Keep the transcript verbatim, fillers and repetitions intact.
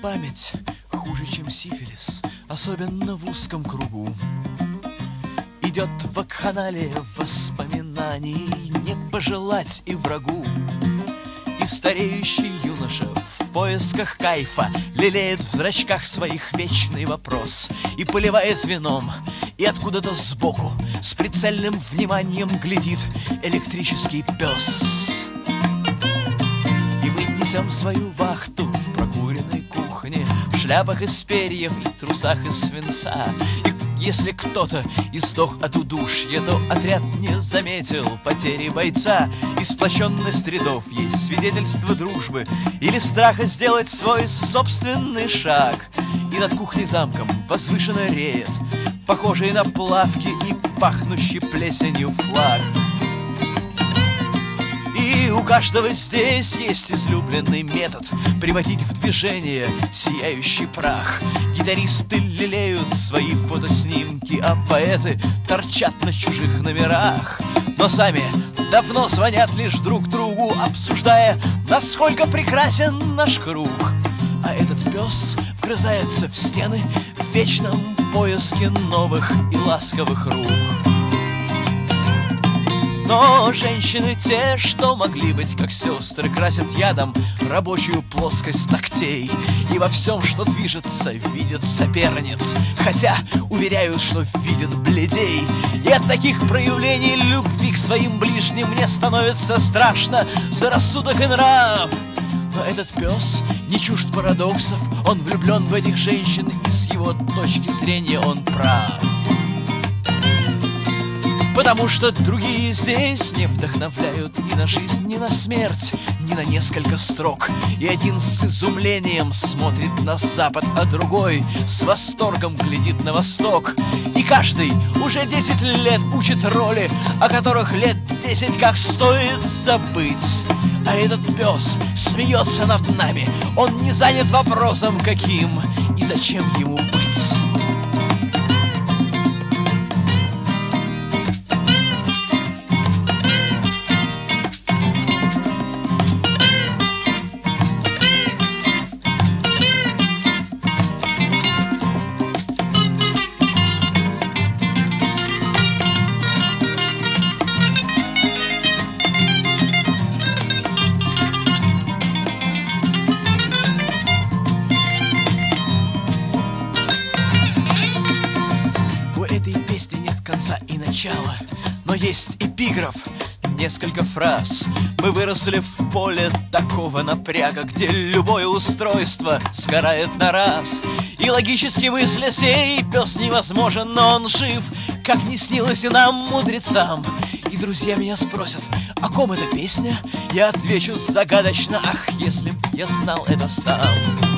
память хуже, чем сифилис, особенно в узком кругу. Идет вакханалия воспоминаний, не пожелать и врагу. И стареющий юноша в поисках кайфа лелеет в зрачках своих вечный вопрос и поливает вином, и откуда-то сбоку с прицельным вниманием глядит электрический пес. И мы несем свою вахту в прокуренной кухне, в шляпах из перьев и трусах из свинца. И если кто-то издох от удушья, то отряд не заметил потери бойца. И сплощенность рядов есть свидетельство дружбы или страха сделать свой собственный шаг. И над кухней замком возвышенно реет похожий на плавки и пахнущий плесенью флаг. И у каждого здесь есть излюбленный метод приводить в движение сияющий прах. Гитаристы лелеют свои фотоснимки, а поэты торчат на чужих номерах. Но сами давно звонят лишь друг другу, обсуждая, насколько прекрасен наш круг. А этот пес вгрызается в стены в вечном поиске новых и ласковых рук. Но женщины те, что могли быть как сестры, красят ядом рабочую плоскость ногтей. И во всем, что движется, видят соперниц, хотя уверяют, что видят бледей. И от таких проявлений любви к своим ближним мне становится страшно за рассудок и нрав. Но этот пес не чужд парадоксов, он влюблен в этих женщин, и с его точки зрения он прав. Потому что другие здесь не вдохновляют ни на жизнь, ни на смерть, ни на несколько строк. И один с изумлением смотрит на запад, а другой с восторгом глядит на восток. И каждый уже десять лет учит роли, о которых лет десять как стоит забыть. А этот пес смеется над нами, он не занят вопросом, каким и зачем ему быть. Но есть эпиграф, несколько фраз. Мы выросли в поле такого напряга, где любое устройство сгорает на раз. И логически мысля сей пес невозможен, но он жив, как не снилось и нам, мудрецам. И друзья меня спросят, о ком эта песня? Я отвечу загадочно, ах, если б я знал это сам.